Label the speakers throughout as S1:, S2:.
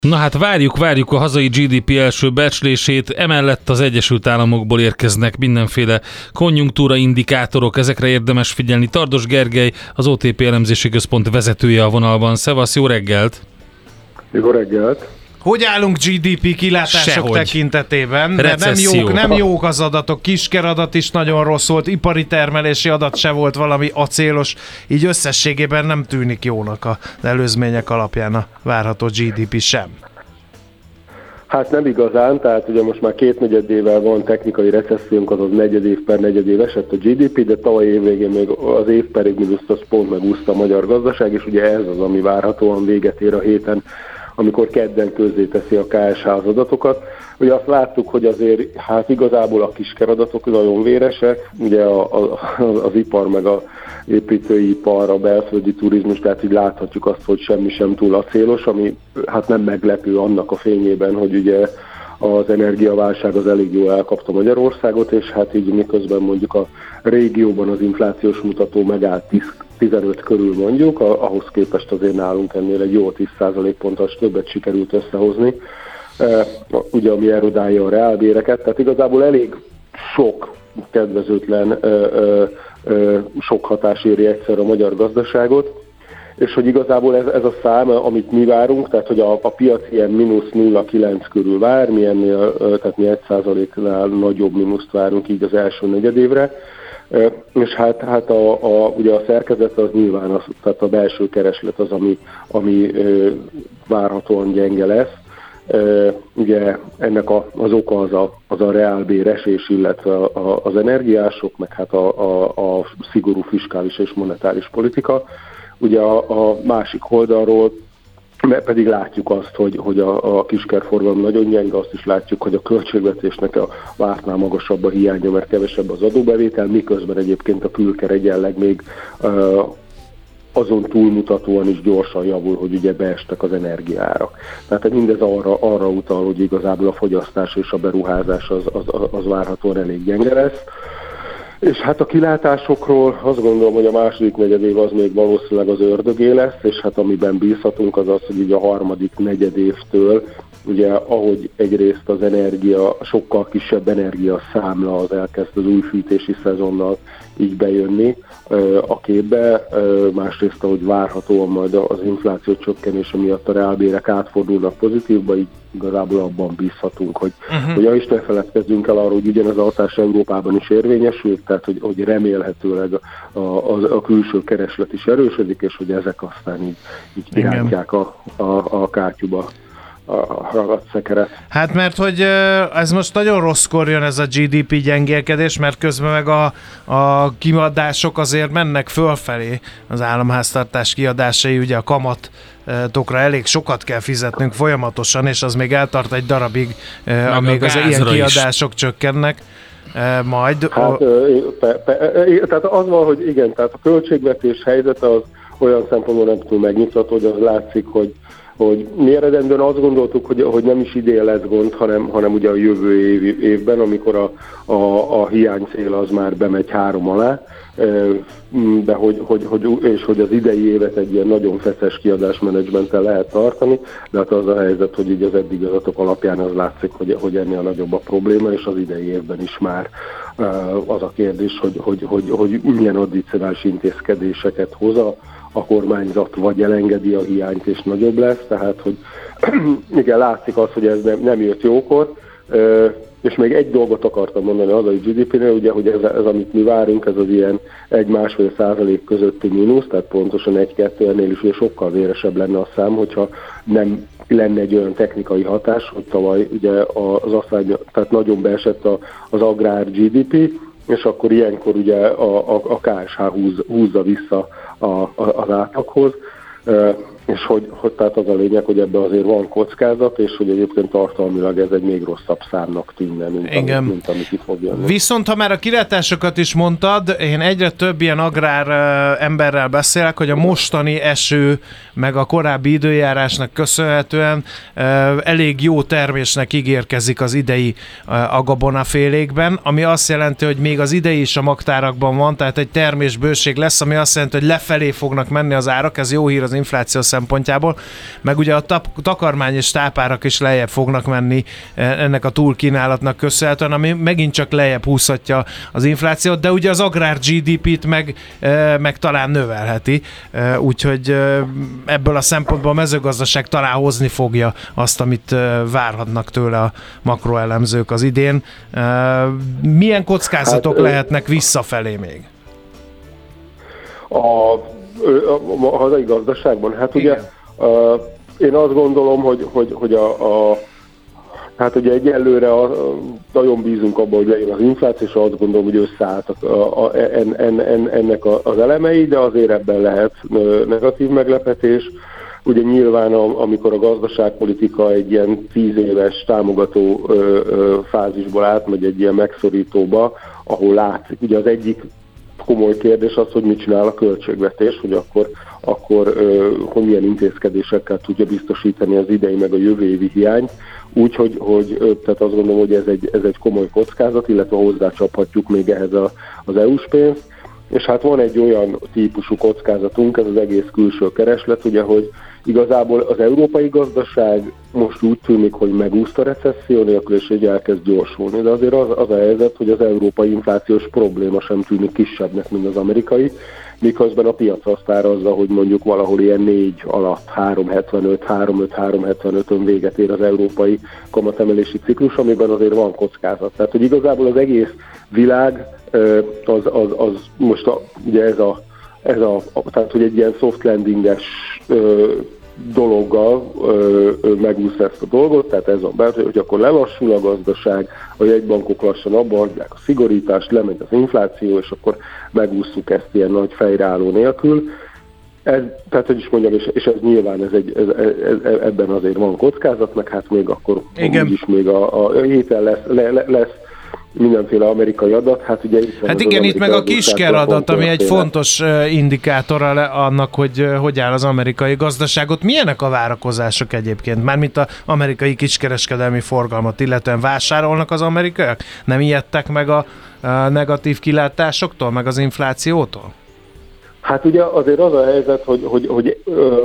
S1: Na hát várjuk a hazai GDP első becslését, emellett az Egyesült Államokból érkeznek mindenféle konjunktúraindikátorok, ezekre érdemes figyelni. Tardos Gergely, az OTP elemzési központ vezetője a vonalban. Szevasz, jó reggelt!
S2: Jó reggelt!
S3: Hogy állunk GDP kilátások
S1: Sehogy.
S3: tekintetében?
S1: Recesszió.
S3: Nem jók az adatok, kisker adat is nagyon rossz volt, ipari termelési adat se volt valami acélos, így összességében nem tűnik jónak az előzmények alapján a várható GDP sem.
S2: Hát nem igazán, tehát ugye most már 2/4 van technikai recessziónk, azaz negyedév per negyedév esett a GDP, de tavaly évvégén még az év pedig mínusz pont megúszta a magyar gazdaság, és ugye ez az, ami várhatóan véget ér a héten, amikor kedden közzéteszi a KSH az adatokat. Ugye azt láttuk, hogy azért hát igazából a kisker adatok nagyon véresek, ugye az ipar meg a építőipar, a belföldi turizmus, tehát így láthatjuk azt, hogy semmi sem túl acélos, ami hát nem meglepő annak a fényében, hogy ugye az energiaválság az elég jól elkapta Magyarországot, és hát így miközben mondjuk a régióban az inflációs mutató megállt 15 körül mondjuk, ahhoz képest azért nálunk ennél egy jó 10% ponttal többet sikerült összehozni, ugye ami erodálja a reálbéreket, tehát igazából elég sok kedvezőtlen sok hatás éri egyszer a magyar gazdaságot, és hogy igazából ez a szám, amit mi várunk, tehát hogy a piac ilyen mínusz 0,9 körül vár, tehát mi 1%-nál nagyobb mínuszt várunk így az első negyedévre, és hát ugye a szerkezet az nyilván, tehát a belső kereslet az, ami várhatóan gyenge lesz. Ugye ennek az oka az a reálbér esés, illetve az energiások, meg hát a szigorú fiskális és monetáris politika. Ugye a másik oldalról pedig látjuk azt, hogy a kiskerforgalom nagyon gyenge, azt is látjuk, hogy a költségvetésnek a vártnál magasabb a hiánya, mert kevesebb az adóbevétel, miközben egyébként a külker egyenleg még azon túlmutatóan is gyorsan javul, hogy ugye beestek az energiaárak. Tehát mindez arra utal, hogy igazából a fogyasztás és a beruházás az várhatóan elég gyenge lesz. És hát a kilátásokról azt gondolom, hogy a második negyedév az még valószínűleg az ördögé lesz, és hát amiben bízhatunk az az, hogy ugye a harmadik negyedévtől, ugye ahogy egyrészt az energia, sokkal kisebb energiaszámla az elkezd az új fűtési szezonnal így bejönni a képbe, másrészt ahogy várhatóan majd az infláció csökkenése miatt a reálbérek átfordulnak pozitívba, így igazából abban bízhatunk, hogy is ne feledkezzünk el arról, hogy ugyanez a hatás Európában is érvényesül, tehát hogy remélhetőleg a külső kereslet is erősödik, és hogy ezek aztán így kirántják a kátyúba a ragadszekeret.
S3: Hát mert hogy ez most nagyon rosszkor jön ez a GDP gyengélkedés, mert közben meg a kiadások azért mennek fölfelé, az államháztartás kiadásai, ugye a kamatokra elég sokat kell fizetnünk folyamatosan, és az még eltart egy darabig, amíg az ilyen kiadások csökkennek. Majd...
S2: Hát, tehát az van, hogy igen, tehát a költségvetés helyzete az olyan szempontból nem túl megnyugtató, hogy az látszik, hogy mi eredendően azt gondoltuk, hogy nem is idén lesz gond, hanem ugye a jövő évben, amikor a hiánycél az már bemegy 3 alá, de hogy az idei évet egy ilyen nagyon feszes kiadásmenedzsmenttel lehet tartani, de hát az a helyzet, hogy így az eddig adatok alapján az látszik, hogy ennél nagyobb a probléma, és az idei évben is már az a kérdés, hogy milyen addicionális intézkedéseket hoz a kormányzat, vagy elengedi a hiányt, és nagyobb lesz, tehát hogy igen, látszik az, hogy ez nem jött jókor, és még egy dolgot akartam mondani az a GDP-nél, ugye, hogy ez amit mi várunk, ez az ilyen 1-1,5% közötti mínusz, tehát pontosan 1-2-nél is ugye sokkal véresebb lenne a szám, hogyha nem lenne egy olyan technikai hatás, hogy tavaly ugye tehát nagyon beesett az agrár GDP, és akkor ilyenkor ugye a KSH húzza vissza az átlaghoz, és hogy tehát az a lényeg, hogy ebben azért van kockázat, és hogy egyébként tartalmilag ez egy még rosszabb számnak tűnne, mint ami ki fog jönni.
S3: Viszont ha már a kilátásokat is mondtad, én egyre több ilyen agrár emberrel beszélek, hogy a mostani eső, meg a korábbi időjárásnak köszönhetően elég jó termésnek ígérkezik az idei a gabonafélékben, ami azt jelenti, hogy még az idei is a magtárakban van, tehát egy termésbőség lesz, ami azt jelenti, hogy lefelé fognak menni az árak, ez jó hír az infláció szempontjából, meg ugye a takarmány és tápárak is lejjebb fognak menni ennek a túlkínálatnak köszönhetően, ami megint csak lejjebb húzhatja az inflációt, de ugye az agrár GDP-t meg talán növelheti, úgyhogy ebből a szempontból a mezőgazdaság talán hozni fogja azt, amit várhatnak tőle a makroelemzők az idén. Milyen kockázatok lehetnek visszafelé még?
S2: A hazai gazdaságban? Hát ugye én azt gondolom, hogy hát ugye egyelőre nagyon bízunk abban, hogy legyen az infláció, és azt gondolom, hogy összeálltak ennek az elemei, de azért ebben lehet negatív meglepetés. Ugye nyilván, amikor a gazdaságpolitika egy ilyen 10 éves támogató fázisból átmegy egy ilyen megszorítóba, ahol látszik, ugye az egyik komoly kérdés az, hogy mit csinál a költségvetés, hogy akkor hogy milyen intézkedésekkel tudja biztosítani az idei meg a jövő évi hiányt. Úgyhogy tehát azt gondolom, hogy ez egy komoly kockázat, illetve hozzácsaphatjuk még ehhez az EU-s pénzt. És hát van egy olyan típusú kockázatunk, ez az egész külső kereslet, ugye, hogy igazából az európai gazdaság most úgy tűnik, hogy megúszta a recesszió nélkül, és így elkezd gyorsulni. De azért az a helyzet, hogy az európai inflációs probléma sem tűnik kisebbnek, mint az amerikai, miközben a piac azt árazza, hogy mondjuk valahol ilyen 4 alatt 3,75-3,75-ön véget ér az európai kamatemelési ciklus, amiben azért van kockázat. Tehát, hogy igazából az egész világ az most ugye tehát, hogy egy ilyen soft landinges dologgal megúszta ezt a dolgot, tehát ez van benne, hogy akkor lelassul a gazdaság, a jegybankok lassan abba hagyják a szigorítást, lemegy az infláció, és akkor megúsztuk ezt ilyen nagy fejreálló nélkül. Tehát, hogy is mondjam, és ez nyilván ebben azért van kockázat, meg hát még akkor úgyis még a héten lesz mindenféle amerikai adat. Hát ugye
S3: itt meg a kisker adat, ami egy fontos indikátor annak, hogy áll az amerikai gazdaságot. Milyenek a várakozások egyébként? Mármint az amerikai kiskereskedelmi forgalmat illetően vásárolnak az amerikaiak? Nem ijedtek meg a negatív kilátásoktól, meg az inflációtól?
S2: Hát ugye azért az a helyzet, hogy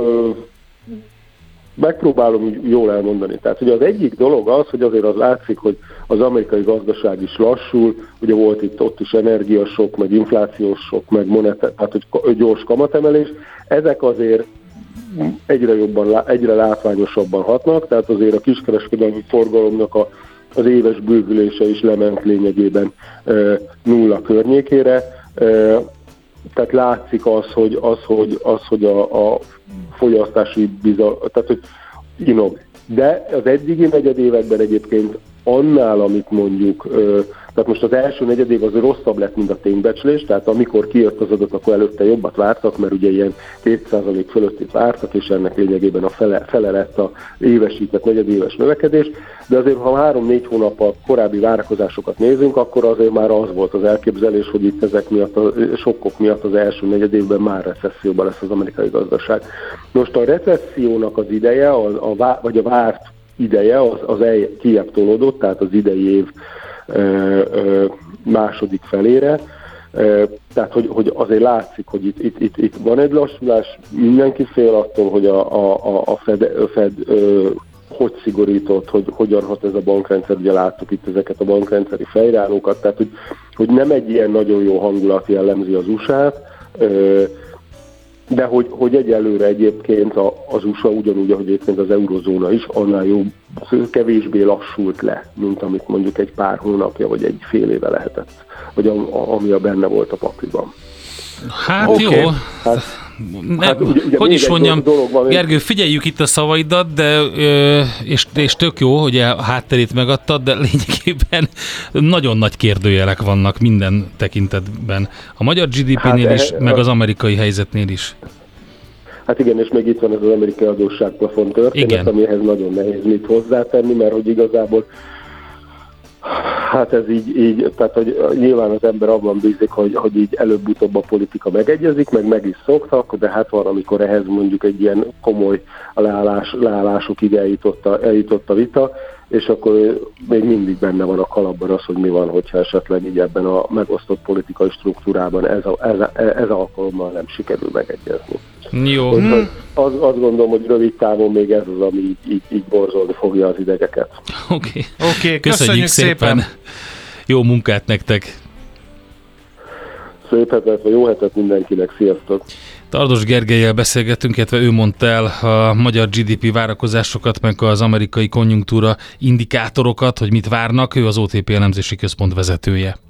S2: megpróbálom jól elmondani. Tehát ugye az egyik dolog az, hogy azért az látszik, hogy az amerikai gazdaság is lassul, ugye volt ott is energiasok, meg inflációs sok, meg tehát hogy gyors kamatemelés. Ezek azért egyre látványosabban hatnak, tehát azért a kiskereskedelmi forgalomnak az éves bővülése is lement lényegében 0 környékére. Tehát látszik hogy a fogyasztási tehát hogy inog. De az eddigi negyedévekben egyébként annál, amit mondjuk, tehát most az első negyedév az rosszabb lett, mint a ténybecslés, tehát amikor kijött az adat, akkor előtte jobbat vártak, mert ugye ilyen 2% fölöttét vártak, és ennek lényegében a fele lett a évesített negyedéves növekedés, de azért ha 3-4 hónappal korábbi várakozásokat nézünk, akkor azért már az volt az elképzelés, hogy itt ezek miatt a sokkok miatt az első negyedévben már recesszióban lesz az amerikai gazdaság. Most a recessziónak az ideje, vagy a várt ideje, az kijebb tolódott, tehát az idei év második felére. Tehát, hogy azért látszik, hogy itt van egy lassulás, mindenki fél attól, hogy a Fed hogy szigorított, hogy hogyan hat ez a bankrendszer, ugye láttuk itt ezeket a bankrendszeri fejreállókat, tehát hogy nem egy ilyen nagyon jó hangulat jellemzi az USA-t, de hogy egyelőre egyébként az USA ugyanúgy, ahogy egyébként az eurozóna is, annál jobb, kevésbé lassult le, mint amit mondjuk egy pár hónapja, vagy egy fél éve lehetett, vagy ami benne volt a pakliban.
S1: Hát okay. Jó. Ugye hogy is mondjam, Gergő, figyeljük itt a szavaidat, de, és tök jó, hogy a hátterét megadtad, de lényegében nagyon nagy kérdőjelek vannak minden tekintetben. A magyar GDP-nél is, meg az amerikai helyzetnél is.
S2: Hát igen, és még itt van ez az amerikai adósságplafon történet, amihez nagyon nehéz mit hozzátenni, mert hogy igazából hát ez így, tehát hogy nyilván az ember abban bízik, hogy így előbb-utóbb a politika megegyezik, meg is szoktak, de hát van, amikor ehhez mondjuk egy ilyen komoly leállásokig eljutott a vita. és akkor még mindig benne van a kalapban az, hogy mi van, hogyha esetleg így ebben a megosztott politikai struktúrában ez alkalommal nem sikerül megegyezni.
S1: Jó.
S2: Azt gondolom, hogy rövid távon még ez az, ami így borzolni fogja az idegeket.
S1: Oké, köszönjük szépen. Jó munkát nektek!
S2: Szép hetet, vagy jó hetet mindenkinek, sziasztok!
S1: Tardos Gergellyel beszélgettünk, illetve ő mondta el a magyar GDP várakozásokat, meg az amerikai konjunktúra indikátorokat, hogy mit várnak, ő az OTP elemzési központ vezetője.